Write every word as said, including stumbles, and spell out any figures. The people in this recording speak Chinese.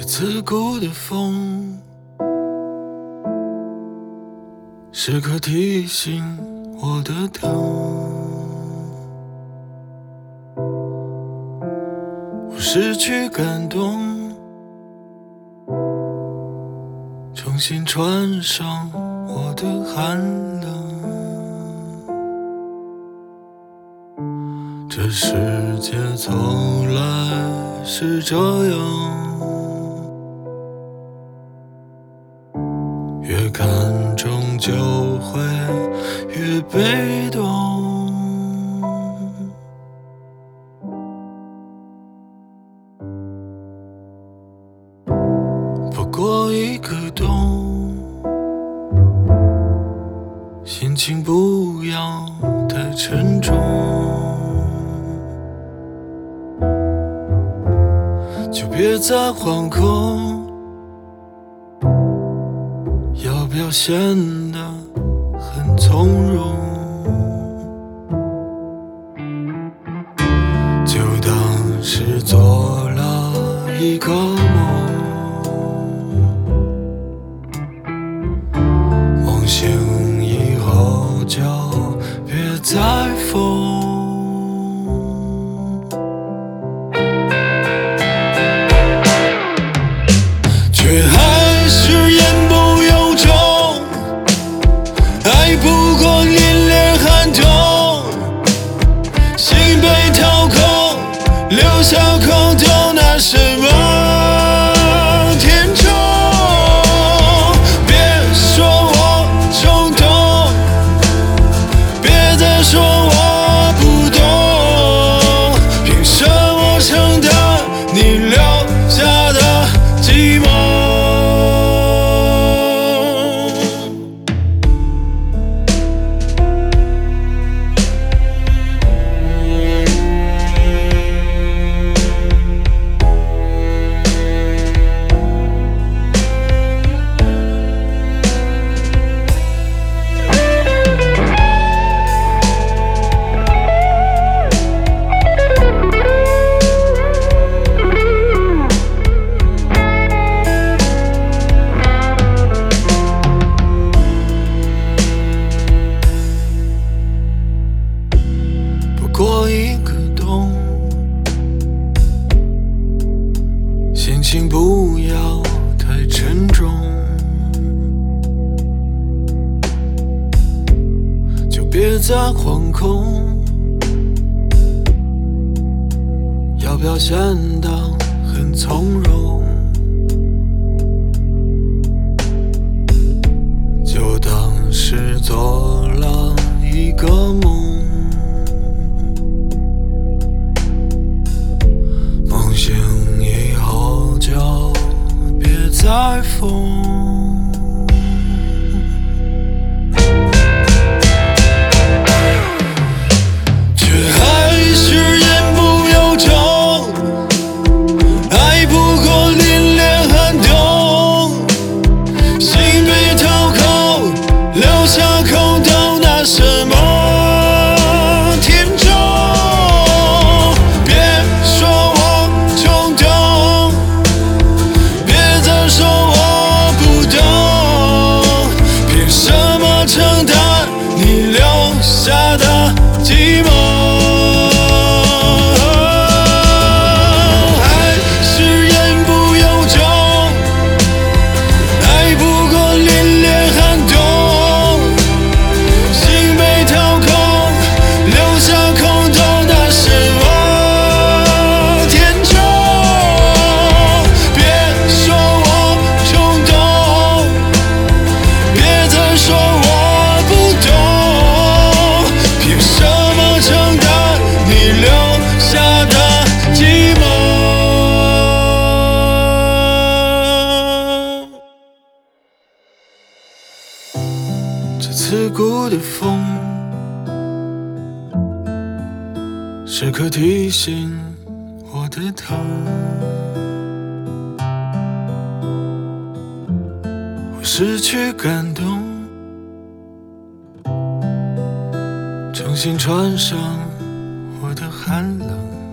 刺骨的风，时刻提醒我的疼。我失去感动，重新穿上我的寒冷。这世界从来是这样，越看重就会越被动。不过一个洞，心情不要太沉重，就别再惶恐，要表现得很从容，就当是做了一个梦，梦醒以后就别再疯。却还是言不由衷，爱不过凛冽寒冬，心被掏空，留下空洞，那什么天中？别说我冲动，别再说我不懂，凭什么承担你留下的寂寞？过一个洞，心情不要太沉重，就别再惶恐，要表现得很从容，就当是做了一个梦，醒以后就别再疯。却还是言不由衷，爱不过凛冽寒冬，心被掏空，留下空洞，那什么天中？承担你留下的寂寞，还是言不由衷，爱不过凛冽寒冬，心被掏空，留下空洞，那什么天中？别说我冲动，别再说我这刺骨的风，时刻提醒我的疼。我失去感动，重新穿上我的寒冷。